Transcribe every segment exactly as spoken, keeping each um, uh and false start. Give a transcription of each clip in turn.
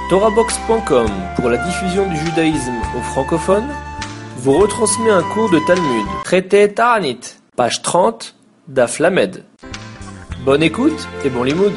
Torahbox point com, pour la diffusion du judaïsme aux francophones, vous retransmet un cours de Talmud, traité Ta'anit, page trente, Daf Lamed. Bonne écoute et bon limoud.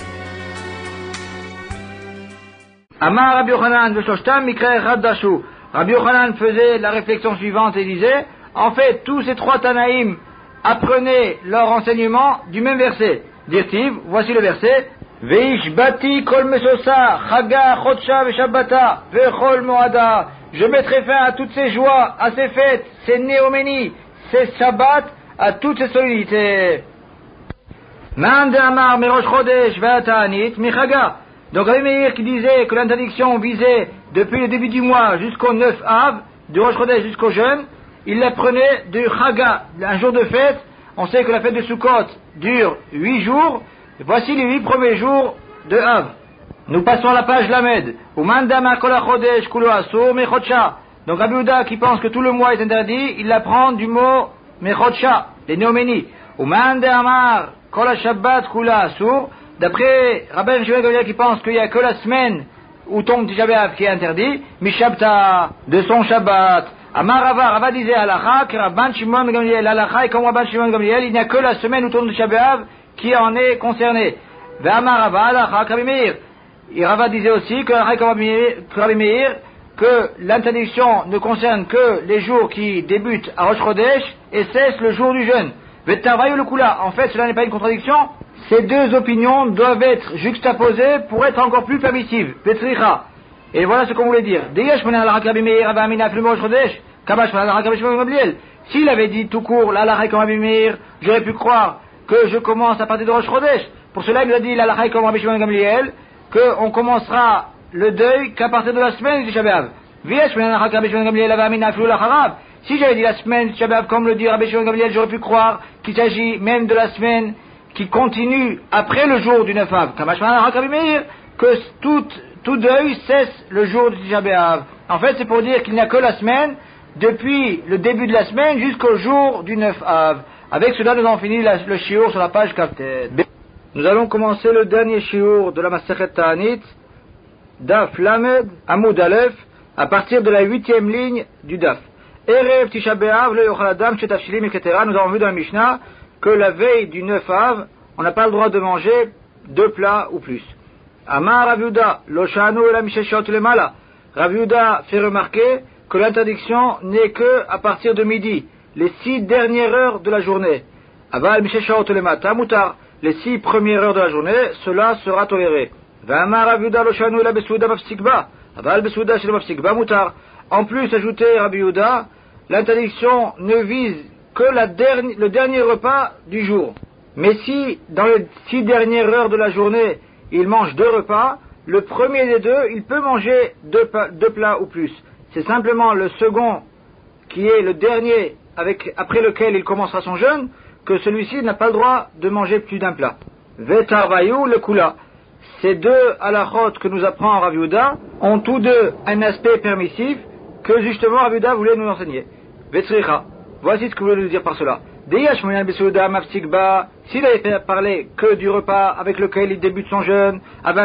Amar Rabbi Yochanan v'shloshtam mikra echad dashu. Rabbi Yochanan faisait la réflexion suivante et disait, en fait, tous ces trois Tanaïm apprenaient leur enseignement du même verset. Dirtiv, voici le verset, Veish bati kol mesosa, chaga, chodsha veshabbata, vechol moada. Je mettrai fin à toutes ces joies, à ces fêtes, ces néoménies, ces sabbats, à toutes ces solennités. Mande amar merosh chodesh ve'atanit michaga. Donc Rabbi Meir qui disait que l'interdiction visait depuis le début du mois jusqu'au neuf Av, du Rosh Chodesh jusqu'au jeûne, il la prenait du Chaga, un jour de fête. On sait que la fête de Sukkot dure huit jours. Voici les huit premiers jours de Av. Nous passons à la page Lamed. Donc Rabbi Yehuda qui pense que tout le mois est interdit, il l'apprend du mot Mechodsha, les néoménies. D'après Rabbi Shimon Gamliel qui pense qu'il n'y a que la semaine où tombe Tisha B'Av qui est interdit, Mishabta, de son Shabbat. Amar Rava, Rava disait Halacha, que Rabban Shimon Gamliel, Halacha, et comme Rabban Shimon Gamliel, il n'y a que la semaine où tombe Tisha B'Av qui en est concerné. Ve'amar Rava, Halacha, Rabbi Meir. Et Rava disait aussi que Rabbi Meir, que l'interdiction ne concerne que les jours qui débutent à Rosh Chodesh et cessent le jour du jeûne. Ve'tavayu le kula. En fait, cela n'est pas une contradiction. Ces deux opinions doivent être juxtaposées pour être encore plus permissives. Petricha. Et voilà ce qu'on voulait dire. S'il avait dit tout court, l'Alachai comme Rabbi Meir, j'aurais pu croire que je commence à partir de Rosh Chodesh. Pour cela, il nous a dit l'Alachai comme Rabbi Shimon Gamliel, qu'on commencera le deuil qu'à partir de la semaine du Tisha B'Av. Si j'avais dit la semaine du Tisha B'Av comme le dit Rabbi Shimon Gamliel, j'aurais pu croire qu'il s'agit même de la semaine qui continue après le jour du neuf Av, que tout, tout deuil cesse le jour du Tisha B'Av. En fait, c'est pour dire qu'il n'y a que la semaine, depuis le début de la semaine jusqu'au jour du neuf Av. Avec cela, nous avons fini la, le shiur sur la page Kaftet. Nous allons commencer le dernier shiur de la Masechet Ta'anit, Daf Lamed, Amud Aleph, à partir de la huitième ligne du Daf. Erev Tisha B'Av, le Yochal Adam, Shetafshilim, et cetera. Nous avons vu dans la Mishnah que la veille du neuf Av, on n'a pas le droit de manger deux plats ou plus. Amar Rav Yehuda, lo shanu ela misheshot lemala. Rav Yehuda fait remarquer que l'interdiction n'est que à partir de midi, les six dernières heures de la journée. Aval misheshot lemata mutar, les six premières heures de la journée, cela sera toléré. V'amar Rav Yehuda lo shanu ela besouda mafsikba. Aval besouda shel mafsikba mutar. En plus, ajouté Rav Yehuda, l'interdiction ne vise que la dernière, le dernier repas du jour. Mais si, dans les six dernières heures de la journée, il mange deux repas, le premier des deux, il peut manger deux, deux plats ou plus. C'est simplement le second, qui est le dernier, avec, après lequel il commencera son jeûne, que celui-ci n'a pas le droit de manger plus d'un plat. Vetarvayu le kula. Ces deux halachot que nous apprend Rav Yehuda ont tous deux un aspect permissif que justement Rav Yehuda voulait nous enseigner. Vetzricha. Voici ce que vous voulez nous dire par cela. S'il avait parlé que du repas avec lequel il débute son jeûne,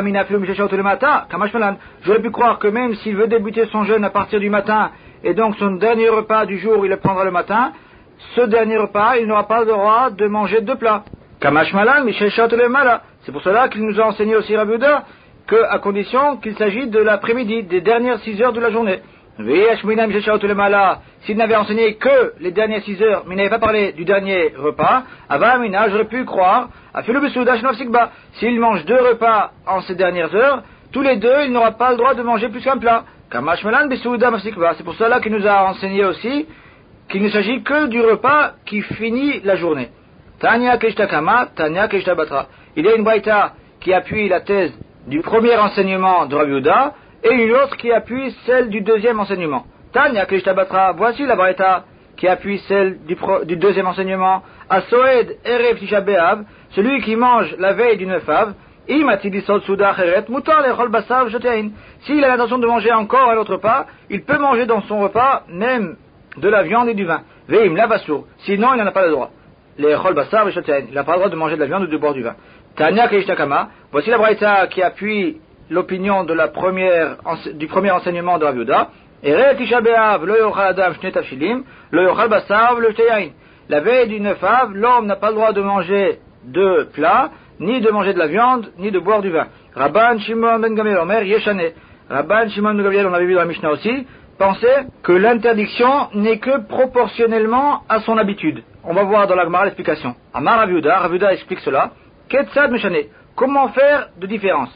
j'aurais pu croire que même s'il veut débuter son jeûne à partir du matin, et donc son dernier repas du jour, il le prendra le matin, ce dernier repas, il n'aura pas le droit de manger deux plats. C'est pour cela qu'il nous a enseigné aussi Rav Yehuda, que à condition qu'il s'agit de l'après-midi, des dernières six heures de la journée. S'il n'avait enseigné que les dernières six heures, mais il n'avait pas parlé du dernier repas, j'aurais pu croire, s'il mange deux repas en ces dernières heures, tous les deux, il n'aura pas le droit de manger plus qu'un plat. C'est pour cela qu'il nous a enseigné aussi qu'il ne s'agit que du repas qui finit la journée. Tanya Keshtakama, Tanya Keshtabatra. Il y a une braïta qui appuie la thèse du premier enseignement de Rav Yehuda, et une autre qui appuie celle du deuxième enseignement. Tanya Klishtabatra, voici la braïta qui appuie celle du, pro, du deuxième enseignement. Asoed Erev Tisha B'Av, celui qui mange la veille du neuf Av, S'il a l'intention de manger encore un autre repas, il peut manger dans son repas même de la viande et du vin. Veim lavasour, sinon il n'en a pas le droit. Les chol basar et il n'a pas le droit de manger de la viande ou de boire du vin. Tanya Keishtakama, voici la braïta qui appuie l'opinion de la première, du premier enseignement de Rav Yehuda. Erev Tisha B'Av, lo yochal adam shne tafshilim, lo yochal basar, lo yain. La veille du neuf av, l'homme n'a pas le droit de manger de plats, ni de manger de la viande, ni de boire du vin. Rabban Shimon ben Gamliel Omer Yeshane. Rabban Shimon ben Gamliel, on avait vu dans la Mishnah aussi, pensait que l'interdiction n'est que proportionnellement à son habitude. On va voir dans la Gemara l'explication. Amar Rav Yehuda, Rav Yehuda explique cela. Ketzad Meshane. Comment faire de différence?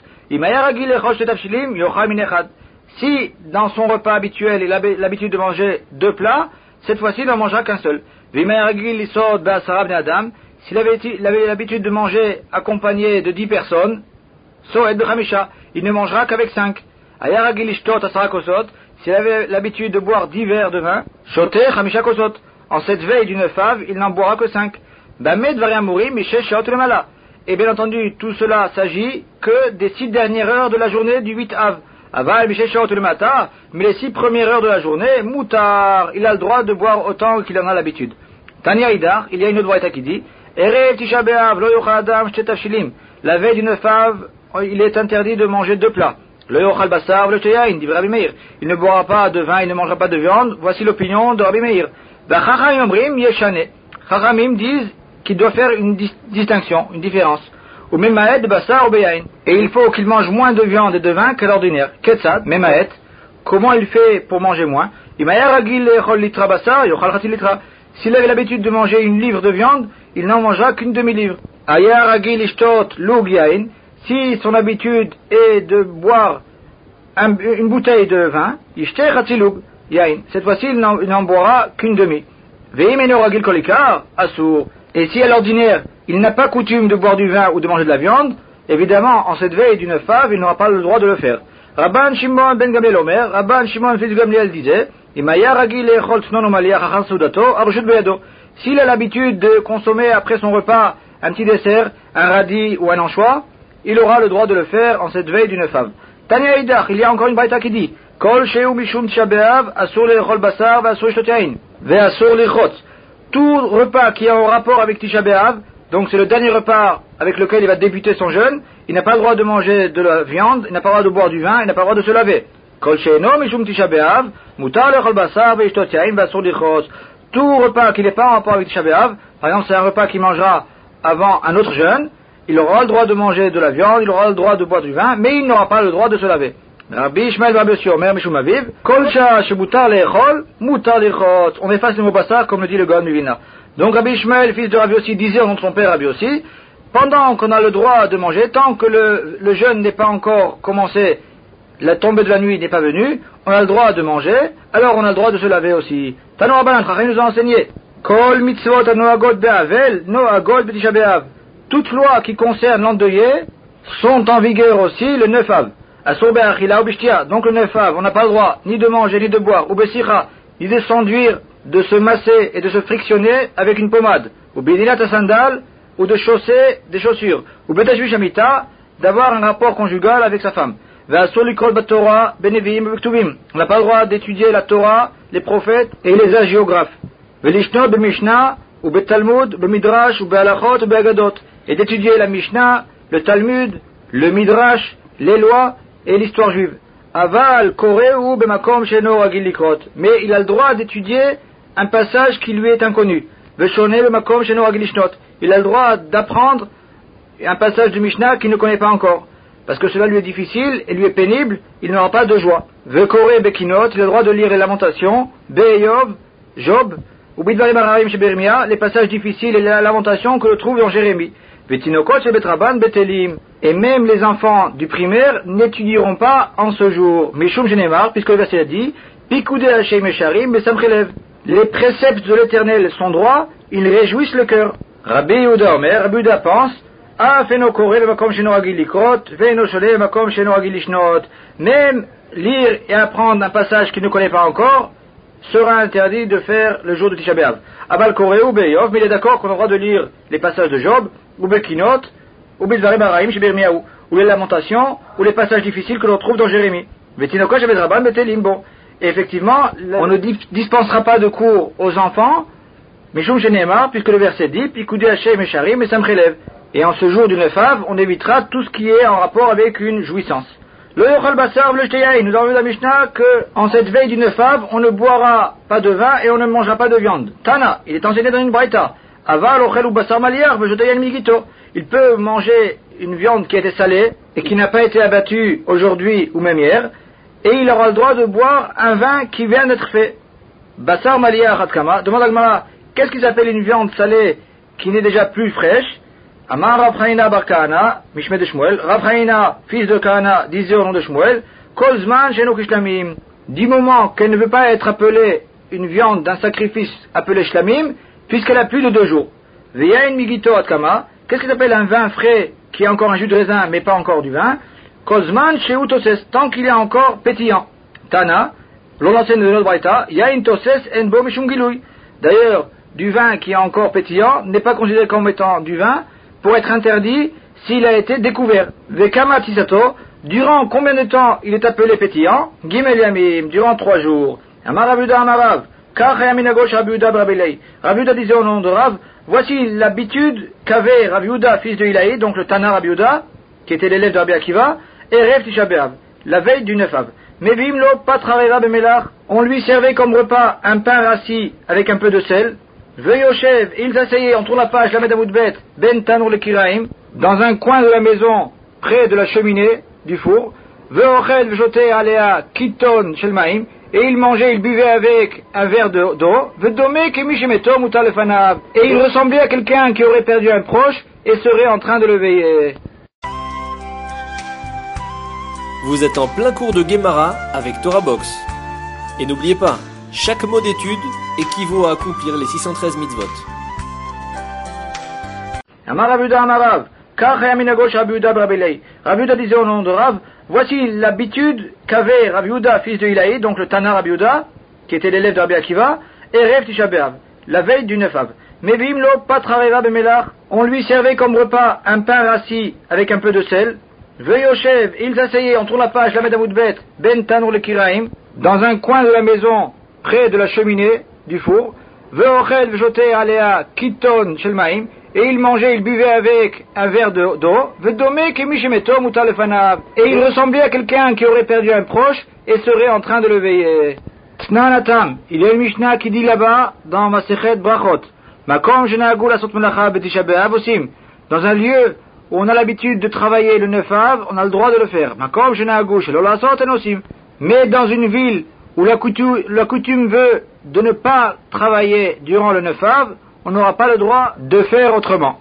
Si dans son repas habituel il a l'habitude de manger deux plats, cette fois-ci il n'en mangera qu'un seul. S'il avait l'habitude de manger accompagné de dix personnes, il ne mangera qu'avec cinq. S'il avait l'habitude de boire dix verres de vin, en cette veille du neuf av, il n'en boira que cinq. Et bien entendu, tout cela s'agit que des six dernières heures de la journée du huit av. Aval, mais les six premières heures de la journée, moutar, il a le droit de boire autant qu'il en a l'habitude. Tania Idar, il y a une autre voix qui dit, Erev Tisha B'Av, lo yochal adam shte tafshilim. La veille du neuf av, il est interdit de manger deux plats. Lo yochal basar, lo yain, dit Rabbi Meir. Il ne boira pas de vin, il ne mangera pas de viande. Voici l'opinion de Rabbi Meir. Chachamim omrim yeshane. Chachamim disent qu'il doit faire une dis- distinction, une différence. Ou memaet de basar ou beyain. Et il faut qu'il mange moins de viande et de vin que l'ordinaire. Ketzad, memaet. Comment il fait pour manger moins? S'il avait l'habitude de manger une livre de viande, il n'en mangera qu'une demi-livre. Si son habitude est de boire un, une bouteille de vin, cette fois-ci il n'en, il n'en boira qu'une demi. Et si à l'ordinaire il n'a pas coutume de boire du vin ou de manger de la viande, évidemment en cette veille du neuf av il n'aura pas le droit de le faire. Rabban Shimon ben Gamliel Omer, Rabban Shimon fils de Gamliel disait, s'il a l'habitude de consommer après son repas un petit dessert, un radis ou un anchois, il aura le droit de le faire en cette veille du neuf av. Tania Idach, il y a encore une braïta qui dit, Kol sheu mishum tisha b'av, asur lechol basar, asur lishtot yain, ve'asur lichot. Tout repas qui a un rapport avec Tisha B'Av, donc c'est le dernier repas avec lequel il va débuter son jeûne, il n'a pas le droit de manger de la viande, il n'a pas le droit de boire du vin, il n'a pas le droit de se laver. Kol she'eno mishum tisha b'av, mutar lechol basar ve'ishtot yain ve'asur lichot. Tout repas qui n'est pas en rapport avec Tisha B'Av, par exemple c'est un repas qu'il mangera avant un autre jeûne, il aura le droit de manger de la viande, il aura le droit de boire du vin, mais il n'aura pas le droit de se laver. Rabbi Ishmael Rabbi Yossi Omer Mishum Aviv, Kol sha shemutar lechol, mutar lichot. On efface le mot basar comme le dit le Gaon Mivina. Donc Rabbi Ishmael, fils de Rabbi Yossi, disait au nom de son père Rabbi Yossi, pendant qu'on a le droit de manger, tant que le, le jeûne n'est pas encore commencé, la tombée de la nuit n'est pas venue, on a le droit de manger, alors on a le droit de se laver aussi. Tano Rabbanan Chachamim nous a enseigné, Kol mitzvot anoagot be'avel, noagot be'tisha b'av. Toutes lois qui concernent l'endeuillé sont en vigueur aussi le neuf av. Asur be'achila ou b'shtia. Donc le neuf av, on n'a pas le droit ni de manger, ni de boire, ou b'sicha, ni de s'enduire, de se masser et de se frictionner avec une pommade, ou b'idinat sandal, ou de chausser des chaussures, ou b'tashvish amita, d'avoir un rapport conjugal avec sa femme. Ve'asur likol b'torah, be'neviim, be'ktuvim. On n'a pas le droit d'étudier la Torah, les prophètes et les hagiographes. Ve'lishnot be'mishnah, ou be'talmud, be'midrash, ou be'alachot, ou be'agadot. Et d'étudier la Mishnah, le Talmud, le Midrash, les lois et l'histoire juive. Aval, koreu, bemakom sheno ragil likrot. Mais il a le droit d'étudier un passage qui lui est inconnu. Veshone bemakom sheno ragil lishnot. Il a le droit d'apprendre un passage du Mishnah qu'il ne connaît pas encore. Parce que cela lui est difficile et lui est pénible, il n'aura pas de joie. Vekore bekinot, il a le droit de lire les lamentations, Be'yov, Job, ou bidvarim hararim chez Bérémia, les passages difficiles et les lamentations que l'on trouve dans Jérémie. Et même les enfants du primaire n'étudieront pas en ce jour. Mishum Genemar, puisque le verset a dit, Pikoudé Hashem Mesharim, Besamchelev. Les préceptes de l'Éternel sont droits, ils réjouissent le cœur. Rabbi Yehuda Omer, Rabbi Yehuda pense, Ah, feno kore le makom sheno agil likrot, feno shole le makom sheno agil lishnot. Même lire et apprendre un passage qu'il ne connaît pas encore sera interdit de faire le jour de Tisha B'Av. Aval kore ou beyov, mais il est d'accord qu'on a le droit de lire les passages de Job, ou Bekinot, ou Bidvarim Haraim chez Bérémiaou, ou les lamentations, ou les passages difficiles que l'on trouve dans Jérémie. Vetinoko chez Bedraban, Betelim, bon. Et effectivement, on ne dispensera pas de cours aux enfants, Mishum Genemar, puisque le verset dit, Pikoudé Hashem et Sharim et Samchelev. Et en ce jour du neuf av, on évitera tout ce qui est en rapport avec une jouissance. Le yochal basar le shteyain. Nous avons vu dans la Mishnah que, en cette veille du neuf av, on ne boira pas de vin et on ne mangera pas de viande. Tana, il est enseigné dans une braïta. Aval ochel ou basar maliar vejotayan migito. Il peut manger une viande qui a été salée et qui n'a pas été abattue aujourd'hui ou même hier, et il aura le droit de boire un vin qui vient d'être fait. Basar maliar hatkama. Demande à Gmara, qu'est-ce qu'ils appellent une viande salée qui n'est déjà plus fraîche? Amar Rav Chaina bar Kahana, Mishme de Shmuel, Rav Chaina, fils de Kahana, disait au nom de Shmuel, Kol zman sheno kishlamim. Du moment qu'elle ne veut pas être appelée une viande d'un sacrifice appelé shlamim, puisqu'elle a plus de deux jours. Veyain migito atkama. Qu'est-ce qu'il appelle un vin frais qui a encore un jus de raisin mais pas encore du vin? Kol zman sheu toses, tant qu'il est encore pétillant. Tana, l'on enseigne de notre braïta, yain toses en bo mishum gilui. D'ailleurs, du vin qui est encore pétillant n'est pas considéré comme étant du vin, pour être interdit s'il a été découvert. Vekama tisato, durant combien de temps il est appelé pétillant? Gimel yamim, durant trois jours. Amar Rabuda Amarav, kach yaminagosh Rabuda brabilei. Rabuda disait au nom de Rav, voici l'habitude qu'avait Rav Yehuda, fils de Ilaï, donc le Tana Rav Yehuda, qui était l'élève de Rabbi Akiva, et Rev Tisha B'Av, la veille du neuf av. Mais bimlo patrarera bemelach, on lui servait comme repas un pain rassis avec un peu de sel. Veyoshev, ils s'asseyaient, on tourne la page, la Medamoudbet, Ben Tanur le Kiraim, dans un coin de la maison, près de la cheminée, du four. Veochel, vejoté aléa, kiton, shelmaim, et il mangeait, il buvait avec un verre d'eau. Vedome, kemishemeto, mutalefanav, et il ressemblait à quelqu'un qui aurait perdu un proche et serait en train de le veiller. Vous êtes en plein cours de Gemara avec Torah Box. Et n'oubliez pas, chaque mot d'étude équivaut à accomplir les six cent treize mitzvot. Amar Rabuda Amarav, kach yaminagosh Rav Yehuda brabilei. Rav Yehuda disait au nom de Rav, voici l'habitude qu'avait Rav Yehuda, fils de Ilaï, donc le Tana Rav Yehuda, qui était l'élève de Rabbi Akiva, et Rev Tisha B'Av, la veille du neuf av. Mais bimlo patrarera bemelach, on lui servait comme repas un pain rassis avec un peu de sel. Veyoshev, ils s'asseyaient, on tourne la page, la Medamoudbet, Ben Tanur le Kiraim, dans un coin de la maison, près de la cheminée, du four. Veochel, vejoté aléa, kiton, shelmaim, et il mangeait, il buvait avec un verre d'eau. Vedome, kemishemeto, mutalefanav, et il ressemblait à quelqu'un qui aurait perdu un proche et serait en train de le veiller. Tnanatam, il y a une Mishnah qui dit là-bas, dans Masechet Brachot, Makom jenagul asot melacha betisha b'av osim, dans un lieu où on a l'habitude de travailler le neuf av, on a le droit de le faire. Makom jenagul shelo lasot en osim, mais dans une ville où la coutume, la coutume veut de ne pas travailler durant le neuf av, on n'aura pas le droit de faire autrement.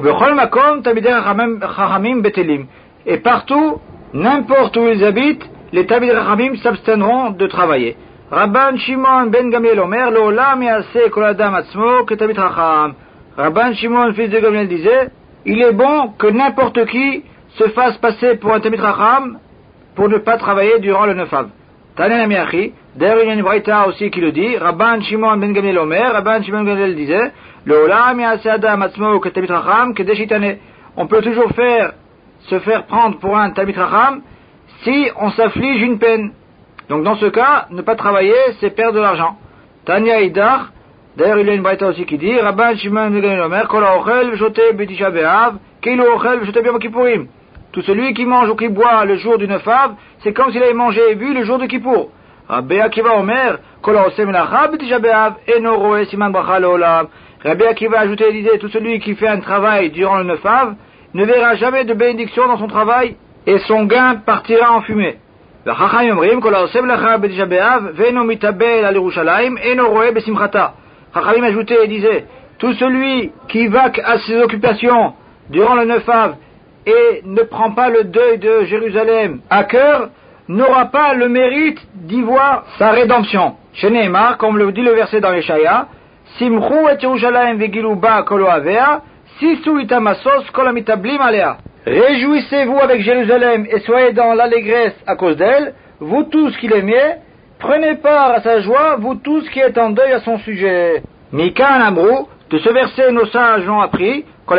Et partout, n'importe où ils habitent, les Talmidei Chachamim s'abstiendront de travailler. Rabban Shimon ben Gamliel Omer, L'olam yaseh kol adam atzmo ke Talmid Chacham. Rabban Shimon, fils de Gamliel, disait, il est bon que n'importe qui se fasse passer pour un Talmid Chacham pour ne pas travailler durant le neuf av. Tanen Amiachi, d'ailleurs il y a une braïta aussi qui le dit, Rabban Shimon ben Gamliel Omer, Rabban Shimon ben Gamliel disait, L'olam yaseh adam atzmo ke Talmid Chacham ke deshitane. On peut toujours faire, se faire prendre pour un Talmid Chacham si on s'afflige une peine. Donc dans ce cas, ne pas travailler, c'est perdre de l'argent. Tanya Idar, d'ailleurs il y a une braïta aussi qui dit, Rabban Shimon ben Gamliel Omer, Kol ha'ochel v'shoteh b'tisha b'av, keilu ochel v'shoteh b'yom kippurim. Tout celui qui mange ou qui boit le jour du neuf av, c'est comme s'il avait mangé et bu le jour de Kippour. Rabbi Akiva Omer, Kol ha'oseh melacha b'tisha b'av, eno roeh siman bracha le'olam. Rabbi Akiva ajoutait et disait, tout celui qui fait un travail durant le neuf av, ne verra jamais de bénédiction dans son travail, et son gain partira en fumée. Chachamim omrim, Kol ha'oseh melacha b'tisha b'av, ve'eno mitabel al Yerushalayim, eno roeh besimchata. Chachamim ajoutait et disait, tout celui qui va à ses occupations durant le neuf av, et ne prend pas le deuil de Jérusalem à cœur, n'aura pas le mérite d'y voir sa rédemption. Chez Nehemar, comme le dit le verset dans l'Eshaya, Simchu et Yerushalayim vegilu ba kol ohavea, sisu itam asos kol hamitablim alea. Réjouissez-vous avec Jérusalem et soyez dans l'allégresse à cause d'elle, vous tous qui l'aimiez, prenez part à sa joie, vous tous qui êtes en deuil à son sujet. Mikan Amrou, de ce verset nos sages l'ont appris, tout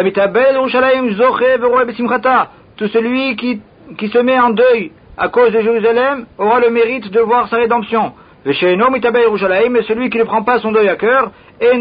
celui qui, qui se met en deuil à cause de Jérusalem aura le mérite de voir sa rédemption. Et celui qui ne prend pas son deuil à cœur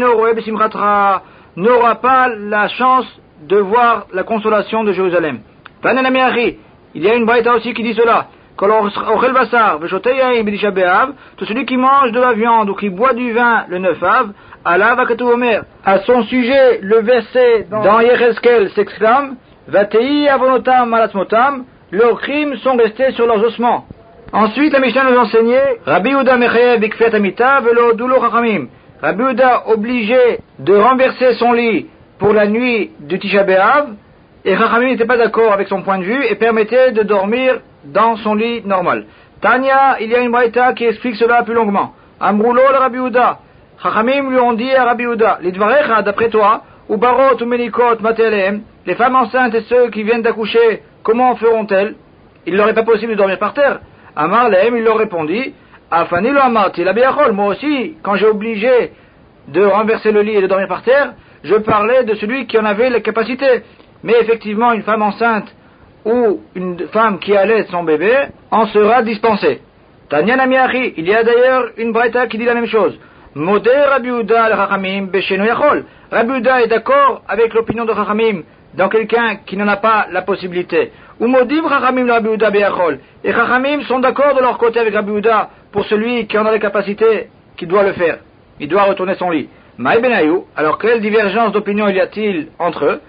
n'aura pas la chance de voir la consolation de Jérusalem. Il y a une braïta aussi qui dit cela. tout celui qui mange de la viande ou qui boit du vin le neuf av, Allah va Omer. À son sujet, le verset dans Yechezkel s'exclame, Vatei avonotam malatmotam, leurs crimes sont restés sur leurs ossements. Ensuite, la Mishnah nous enseignait, Rabbi Yehuda mechayev bikfiat amita velo dulo chachamim. Rabbi Yehuda obligé de renverser son lit pour la nuit du Tisha B'Av, et Chachamim n'était pas d'accord avec son point de vue et permettait de dormir dans son lit normal. Tanya, il y a une braïta qui explique cela plus longuement. Amroulo le Rabbi Yehuda. Chachamim lui ont dit à Rabbi Yehuda, Lidvarecha, d'après toi, ou barot ou menikot matelem, les femmes enceintes et ceux qui viennent d'accoucher, comment feront-elles? Il leur est pas possible de dormir par terre. Amar lehem, il leur répondit, Afani lo amarti la biachol, moi aussi, quand j'ai obligé de renverser le lit et de dormir par terre, je parlais de celui qui en avait les capacités. Mais effectivement, une femme enceinte ou une femme qui allait son bébé en sera dispensée. Tanya Namiachi, il y a d'ailleurs une braïta qui dit la même chose. Modé Rabbi Yehuda al-Chachamim beshenu yachol. Rabbi Yehuda est d'accord avec l'opinion de Chachamim dans quelqu'un qui n'en a pas la possibilité. Ou modim Chachamim Rabbi Yehuda beyachol. Et Chachamim sont d'accord de leur côté avec Rabbi Yehuda pour celui qui en a les capacités, qui doit le faire. Il doit retourner son lit. Maï benayou, alors quelle divergence d'opinion il y a-t-il entre eux?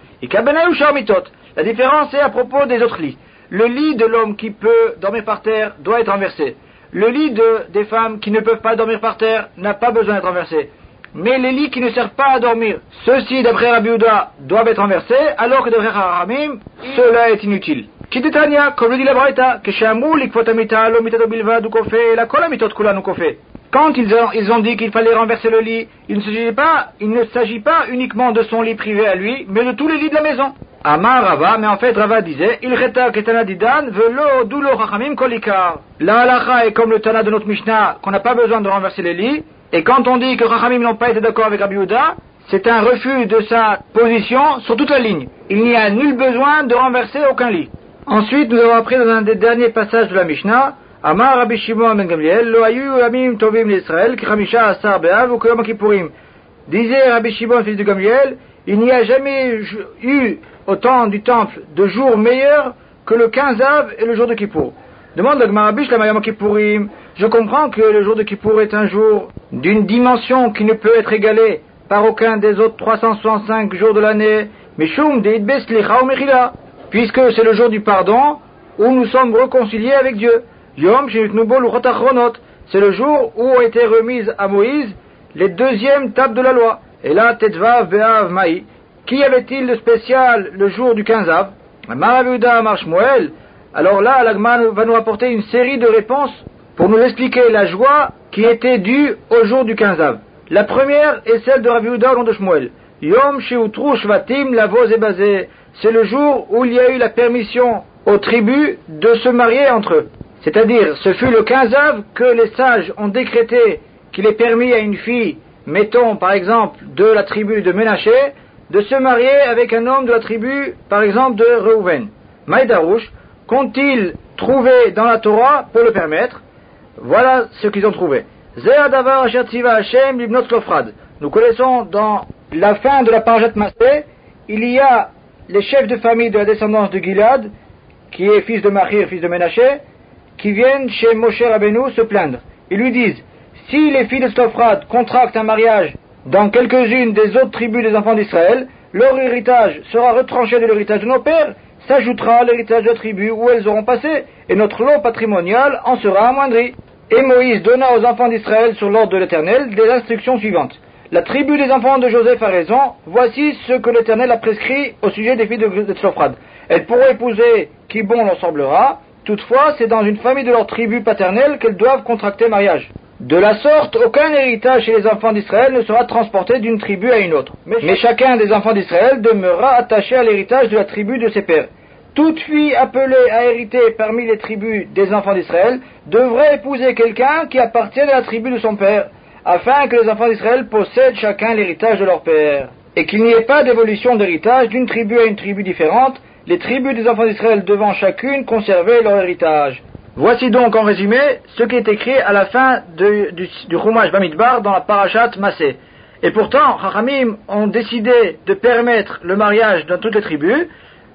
La différence est à propos des autres lits. Le lit de l'homme qui peut dormir par terre doit être renversé. Le lit de, des femmes qui ne peuvent pas dormir par terre n'a pas besoin d'être renversé. Mais les lits qui ne servent pas à dormir, ceux-ci, d'après Rabbi Yehuda, doivent être renversés, alors que d'après Chachamim, cela est inutile. Kititania, comme le dit la Braïta, que chez Amrou, l'ikfotamita, l'omitato bilvad, ou kofé, la kolamitot kulan ou kofé. Quand ils ont, ils ont dit qu'il fallait renverser le lit, il ne s'agit pas, il ne s'agit pas uniquement de son lit privé à lui, mais de tous les lits de la maison. Amar Rava, mais en fait Rava disait, il reta ketana didan, velo dulo chachamim kolikar. La halacha est comme le tana de notre Mishnah, qu'on n'a pas besoin de renverser les lits, et quand on dit que chachamim n'ont pas été d'accord avec Rabbi Yehuda, c'est un refus de sa position sur toute la ligne. Il n'y a nul besoin de renverser aucun lit. Ensuite, nous avons appris dans un des derniers passages de la Mishnah, Amar Rabbi Shimon ben Gamliel, lo hayu yamim tovim l'Israël, ki chamisha asar be'av ou kiyom kippurim. Disait Rabbi Shimon, fils de Gamliel, il n'y a jamais eu au temps du temple de jours meilleurs que le quinze av et le jour de Kippour. Demande le Gemara Bish la Mayom Kippourim. Je comprends que le jour de Kippour est un jour d'une dimension qui ne peut être égalée par aucun des autres trois cent soixante-cinq jours de l'année, Mishum de Idbes Licha ou Mechila, puisque c'est le jour du pardon où nous sommes réconciliés avec Dieu. Yom Shinutnubol ou Chotachronot, c'est le jour où ont été remises à Moïse les deuxièmes tables de la loi. Et là, Tetvav Be'av Maï. Qui avait-il de spécial le jour du quinze av? Maravuda Marshmuel. Alors là, l'Agman va nous apporter une série de réponses pour nous expliquer la joie qui était due au jour du quinze av. La première est celle de Rabbi Yehuda au nom de Shmuel. Yom Sheutru Shvatim Lavoz et Bazé. C'est le jour où il y a eu la permission aux tribus de se marier entre eux. C'est-à-dire, ce fut le quinze av que les sages ont décrété qu'il est permis à une fille, mettons par exemple de la tribu de Ménaché, de se marier avec un homme de la tribu, par exemple de Reuven. Maïdarouche, qu'ont-ils trouvé dans la Torah pour le permettre? Voilà ce qu'ils ont trouvé. Zéadavar Asher Tziva Hashem Libnot Lofrad. Nous connaissons dans la fin de la Parashat Massé, il y a les chefs de famille de la descendance de Gilad, qui est fils de Machir, fils de Ménaché, qui viennent chez Moshe Rabbeinu se plaindre. Ils lui disent, si les filles de Stophrad contractent un mariage dans quelques-unes des autres tribus des enfants d'Israël, leur héritage sera retranché de l'héritage de nos pères, s'ajoutera à l'héritage de la tribu où elles auront passé, et notre lot patrimonial en sera amoindri. Et Moïse donna aux enfants d'Israël sur l'ordre de l'Éternel des instructions suivantes. La tribu des enfants de Joseph a raison, voici ce que l'Éternel a prescrit au sujet des filles de Stophrad. Elles pourront épouser qui bon leur semblera, toutefois c'est dans une famille de leur tribu paternelle qu'elles doivent contracter mariage. De la sorte, aucun héritage chez les enfants d'Israël ne sera transporté d'une tribu à une autre. Mais, Mais chacun des enfants d'Israël demeurera attaché à l'héritage de la tribu de ses pères. Toute fille appelée à hériter parmi les tribus des enfants d'Israël devrait épouser quelqu'un qui appartient à la tribu de son père, afin que les enfants d'Israël possèdent chacun l'héritage de leur père. Et qu'il n'y ait pas d'évolution d'héritage d'une tribu à une tribu différente, les tribus des enfants d'Israël devant chacune conserver leur héritage. Voici donc en résumé ce qui est écrit à la fin de, du, du Chumash Bamidbar dans la Parashat Massé. Et pourtant, Chachamim ont décidé de permettre le mariage dans toutes les tribus,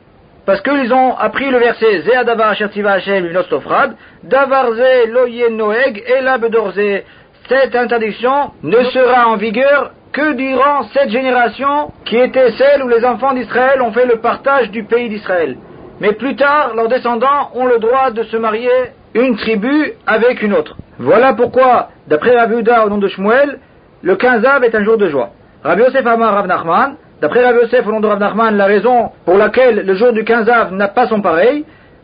parce qu'ils ont appris le verset Zeh Adavar Asher Tiva Hashem Livnot Sofrad, Davar Zeh Lo Yeh Noeg Ela Bedor Zeh. Cette interdiction ne sera en vigueur que durant cette génération qui était celle où les enfants d'Israël ont fait le partage du pays d'Israël. Mais plus tard, leurs descendants ont le droit de se marier une tribu avec une autre. Voilà pourquoi, d'après Rabbi Yehuda au nom de Shmuel, le quinze Av est un jour de joie. Rabbi Yosef Amar Rav Nachman, d'après Rabbi Yosef au nom de Rav Nachman, la raison pour laquelle le jour du quinze Av n'a pas son pareil,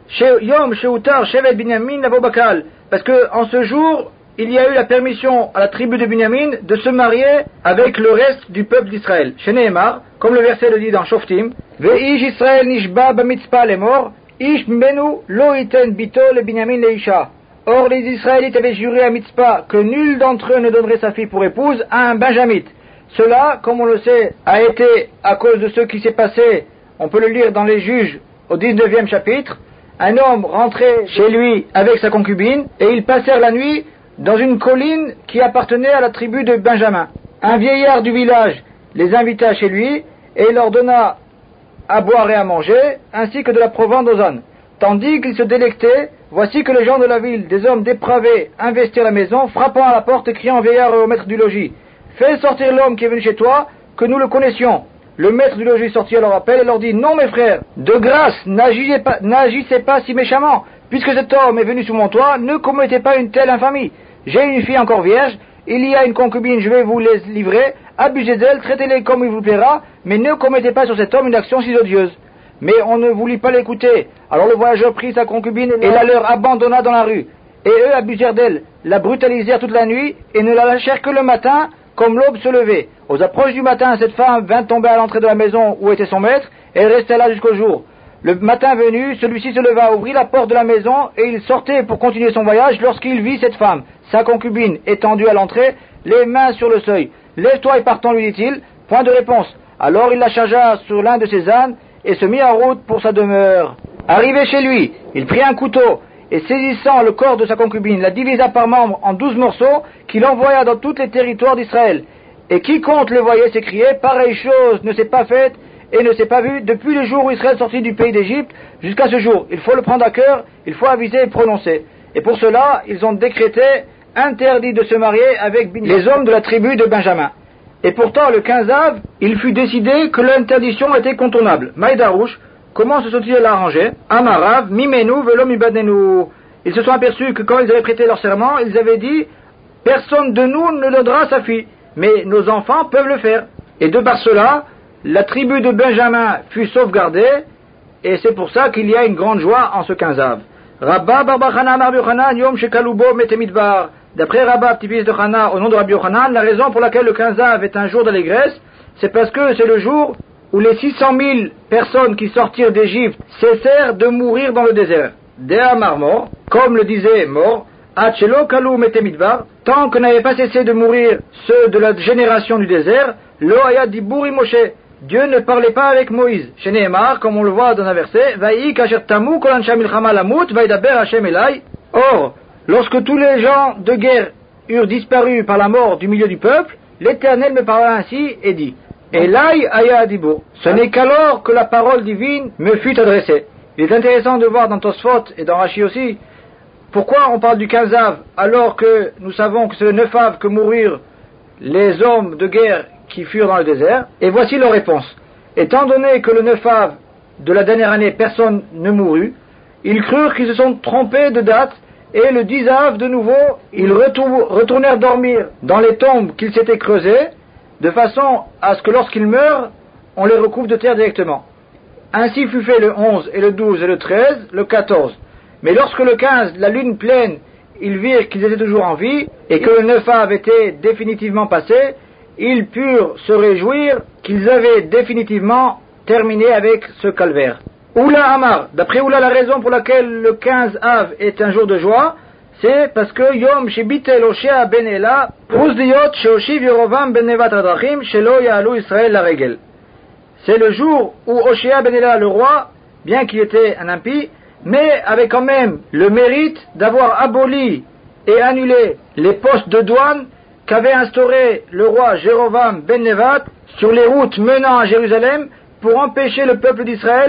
Yom Sheutar Shevet Binyamin Lavo Bakal, parce que en ce jour, il y a eu la permission à la tribu de Binyamin de se marier avec le reste du peuple d'Israël. Chez Nehemar, comme le verset le dit dans Shoftim, Ve'ish Israël nishba b'mitzpah lemor, ish menu lo iten bito le Binyamin leisha. Or les Israélites avaient juré à Mitzpah que nul d'entre eux ne donnerait sa fille pour épouse à un benjamite. Cela, comme on le sait, a été à cause de ce qui s'est passé, on peut le lire dans les Juges au dix-neuvième chapitre. Un homme rentrait chez lui avec sa concubine et ils passèrent la nuit dans une colline qui appartenait à la tribu de Benjamin. Un vieillard du village les invita chez lui et leur donna à boire et à manger, ainsi que de la provende aux ânes. Tandis qu'ils se délectaient, voici que les gens de la ville, des hommes dépravés, investirent la maison, frappant à la porte et criant au vieillard et au maître du logis, « Fais sortir l'homme qui est venu chez toi, que nous le connaissions. » Le maître du logis sortit à leur appel et leur dit, « Non mes frères, de grâce, n'agissez pas, n'agissez pas si méchamment, puisque cet homme est venu sous mon toit, ne commettez pas une telle infamie. J'ai une fille encore vierge, il y a une concubine, je vais vous les livrer, abusez d'elle, traitez-les comme il vous plaira, mais ne commettez pas sur cet homme une action si odieuse. » Mais on ne voulut pas l'écouter. Alors le voyageur prit sa concubine et la leur abandonna dans la rue. Et eux abusèrent d'elle, la brutalisèrent toute la nuit et ne la lâchèrent que le matin, comme l'aube se levait. Aux approches du matin, cette femme vint tomber à l'entrée de la maison où était son maître et elle resta là jusqu'au jour. Le matin venu, celui-ci se leva, ouvrit la porte de la maison et il sortait pour continuer son voyage lorsqu'il vit cette femme, sa concubine, étendue à l'entrée, les mains sur le seuil. « Lève-toi et partons, lui dit-il. » Point de réponse. Alors il la chargea sur l'un de ses ânes et se mit en route pour sa demeure. Arrivé chez lui, il prit un couteau et saisissant le corps de sa concubine, la divisa par membres en douze morceaux qu'il envoya dans tous les territoires d'Israël. Et quiconque le voyait s'écriait, pareille chose ne s'est pas faite et ne s'est pas vue depuis le jour où Israël sortit du pays d'Égypte jusqu'à ce jour. Il faut le prendre à cœur, il faut aviser et prononcer. Et pour cela, ils ont décrété interdit de se marier avec les hommes de la tribu de Benjamin. Et pourtant, le quinze Av, il fut décidé que l'interdiction était contournable. Maïdarouche, comment se sont-ils arrangés? Amarav, Mimenu, Velom Ibadenu. Ils se sont aperçus que quand ils avaient prêté leur serment, ils avaient dit, personne de nous ne donnera sa fille, mais nos enfants peuvent le faire. Et de par cela, la tribu de Benjamin fut sauvegardée, et c'est pour ça qu'il y a une grande joie en ce quinze Av. Rabba Barbachana Marbi Yochanan Yom Shekalubo Metemidbar. D'après Rabba, petit-fils de Hana, au nom de Rabbi Yochanan, la raison pour laquelle le quinze Av est un jour d'allégresse, c'est parce que c'est le jour où les six cent mille personnes qui sortirent d'Égypte cessèrent de mourir dans le désert. Dea Marmor, comme le disait Mor, Achelo Kalu Metemidbar, tant que n'avaient pas cessé de mourir ceux de la génération du désert, Lo Hayad Diburi Moshe, Dieu ne parlait pas avec Moïse. Chez Nehemar, comme on le voit dans un verset, Vaï Kasher Tamu Kolancha Milchama Lamut, Vaïdaber Hashem Elai. Or, lorsque tous les gens de guerre eurent disparu par la mort du milieu du peuple, l'Éternel me parla ainsi et dit, Elai Aya Adibur. Ce n'est qu'alors que la parole divine me fut adressée. Il est intéressant de voir dans Tosfot et dans Rashi aussi, pourquoi on parle du quinze Av alors que nous savons que c'est le neuf Av que moururent les hommes de guerre qui furent dans le désert. Et voici leur réponse. Étant donné que le neuf Av de la dernière année personne ne mourut, ils crurent qu'ils se sont trompés de date et le dix Av de nouveau ils retournèrent dormir dans les tombes qu'ils s'étaient creusées de façon à ce que lorsqu'ils meurent on les recouvre de terre directement. Ainsi fut fait le onze et le douze et le treize, le quatorze. Mais lorsque le quinze, la lune pleine, ils virent qu'ils étaient toujours en vie et que le neuf Av était définitivement passé, ils purent se réjouir qu'ils avaient définitivement terminé avec ce calvaire. Oula Amar, d'après Oula, la raison pour laquelle le quinze Av est un jour de joie, c'est parce que Yom Shebitel Oshea ben Ela, Uzdiyot Sheoshiv Yerovam ben Nevat Adrachim, Shelo Ya'alu Israël la Regel. C'est le jour où Oshea ben Ela, le roi, bien qu'il était un impie, mais avait quand même le mérite d'avoir aboli et annulé les postes de douane qu'avait instauré le roi Jérovam ben Nevat sur les routes menant à Jérusalem pour empêcher le peuple d'Israël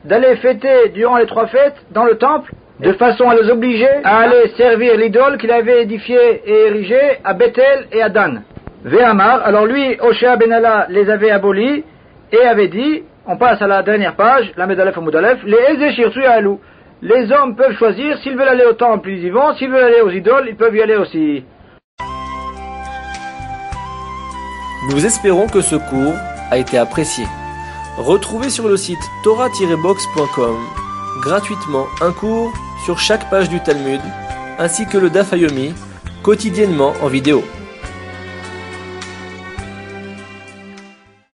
d'aller fêter durant les trois fêtes dans le temple, de façon à les obliger à aller servir l'idole qu'il avait édifiée et érigée à Bethel et à Dan. Ve'amar, alors lui, Hoshea ben Ela, les avait abolis et avait dit, on passe à la dernière page, la Medalef ou Moudalef, les Ezeshir Suyalou. Les hommes peuvent choisir, s'ils veulent aller au temple, ils y vont, s'ils veulent aller aux idoles, ils peuvent y aller aussi. Nous espérons que ce cours a été apprécié. Retrouvez sur le site torah tiret box point com gratuitement un cours sur chaque page du Talmud, ainsi que le Daf Yomi, quotidiennement en vidéo.